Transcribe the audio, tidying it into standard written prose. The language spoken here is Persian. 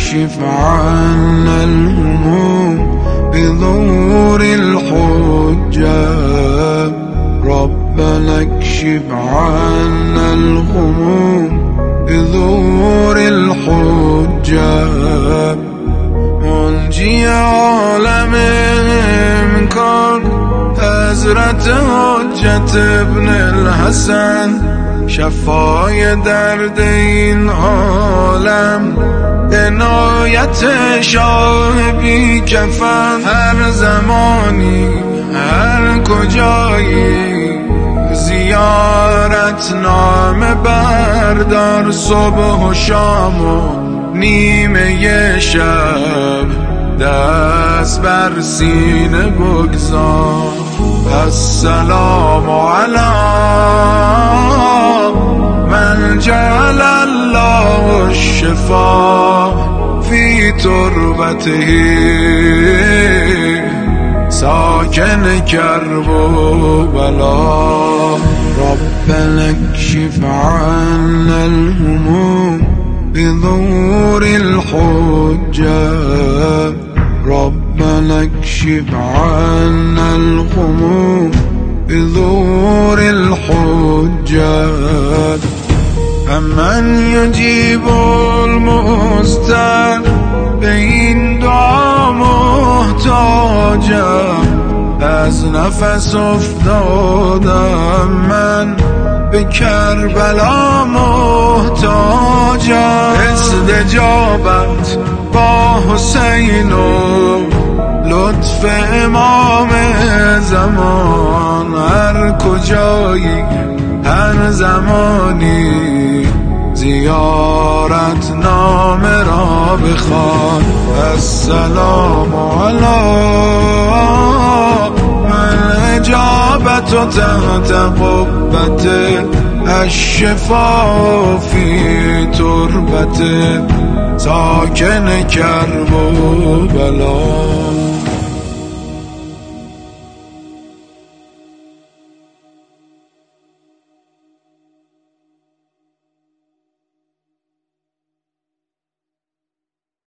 اكشف عنا الهموم بظهور الحجة. ربنا اكشف عنا الهموم بظهور الحجة. منجی عالم امکان حضرت حجت ابن الحسن، شفای درد این عالم عنایت شاه بی کفن. هر زمانی هر کجایی زیارت نامه بردار، صبح و شام و نیمه شب دست بر سینه بگذار. السلام علی من جعل الله الشفا فی تربته ساکن کرب و بلا. ربنا اکشف عنا الهموم بظهور الحجة. ربنا اكشف عنا الهموم بظهور الحجة. امن يجيب المضطر به این دعا محتاجم. از نفس افتادم من به کربلا محتاجم. استجابت با حسین و لطف امام زمان. هر کجایی هر زمانی زیارت نامه را بخوان. السلام علی من اجابت تحت قبت الشفا فی تربت ساکن کرب و بلا.